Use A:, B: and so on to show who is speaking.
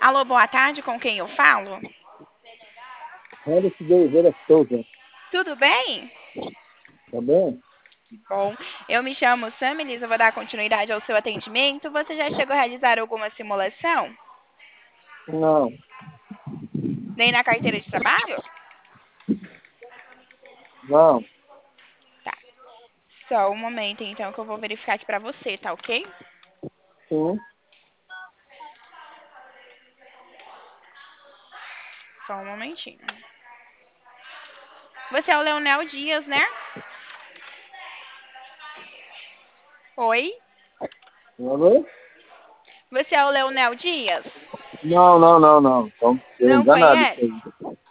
A: Alô, boa tarde, com quem eu falo?
B: Anderson de Oliveira Souza,
A: Tudo bem?
B: tá bem?
A: Bom, eu me chamo Samilis, eu vou dar continuidade ao seu atendimento. Você já chegou a realizar alguma simulação?
B: Não,
A: Nem na carteira de trabalho?
B: não,
A: Tá. Só um momento, então, que eu vou verificar aqui pra você, tá ok?
B: sim,
A: Só um momentinho. Você é o Leonel Dias, né? Oi?
B: alô?
A: Você é o Leonel Dias?
B: Não, não, não, não, então, deu
A: Não
B: enganado isso
A: conhece?
B: aí.